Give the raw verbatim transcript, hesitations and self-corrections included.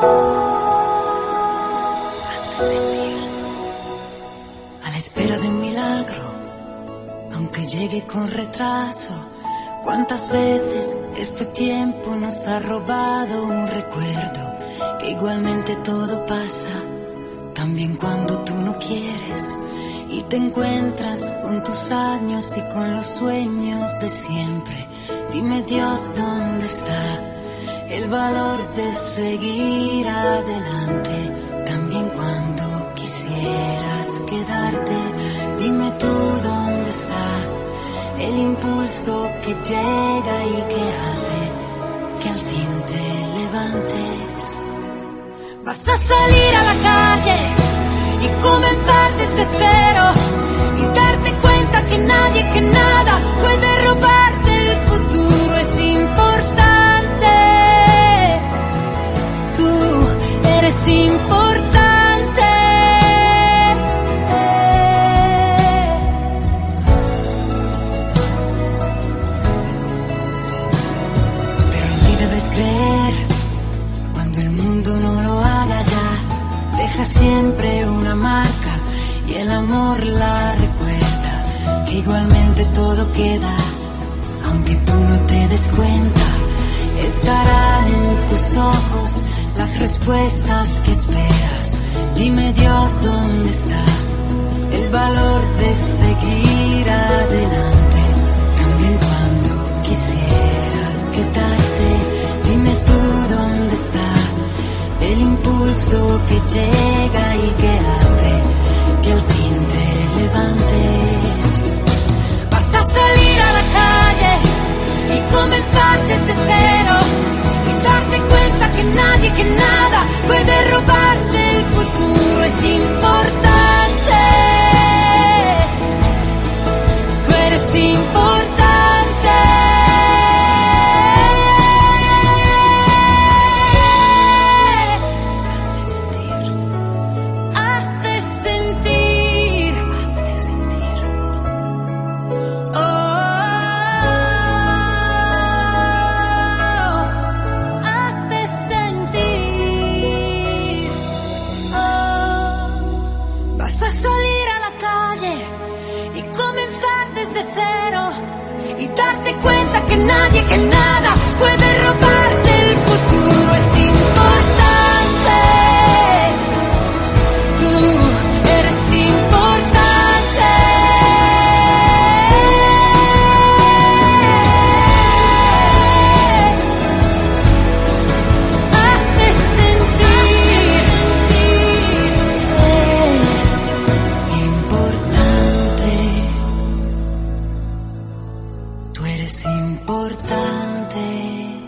A la espera de un milagro, aunque llegue con retraso. Cuántas veces este tiempo nos ha robado un recuerdo, que igualmente todo pasa, también cuando tú no quieres, y te encuentras con tus años y con los sueños de siempre. Dime, Dios, ¿dónde está el valor de seguir adelante? También cuando quisieras quedarte, dime tú dónde está el impulso que llega y que hace que al fin te levantes. Vas a salir a la calle y comenzar desde cero y darte cuenta que nadie, que nada puede robarte el futuro. Es importante, tú eres importante. Pero en ti debes creer cuando el mundo no lo haga ya. Deja siempre una marca y el amor la recuerda, que igualmente todo queda, aunque tú no te des cuenta. Estarán en tus ojos las respuestas que esperas. Dime, Dios, ¿dónde está el valor de seguir adelante? También cuando quisieras quedarte, dime tú dónde está el impulso que llega y que hace que al fin te levantes. Vas a salir a la calle y comenzar desde cero y darte cuenta que nadie, que nada puede robarte el futuro. Es importante, tú eres importante. Que nadie, que nada puede robarte el futuro. Es importante, tú eres importante. Hazte sentir, eh, importante. Tú eres importante.